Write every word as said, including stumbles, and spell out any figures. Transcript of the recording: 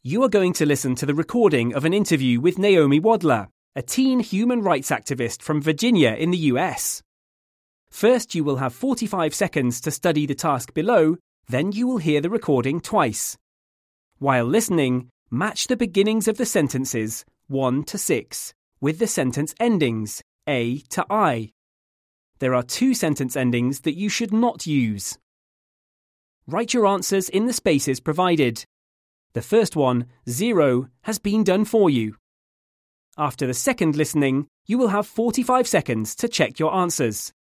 You are going to listen to the recording of an interview with Naomi Wadler, a teen human rights activist from Virginia in the U S. First, you will have forty-five seconds to study the task below, then you will hear the recording twice. While listening, match the beginnings of the sentences one to six with the sentence endings A to I. There are two sentence endings that you should not use. Write your answers in the spaces provided. The first one, zero, has been done for you. After the second listening, you will have forty-five seconds to check your answers.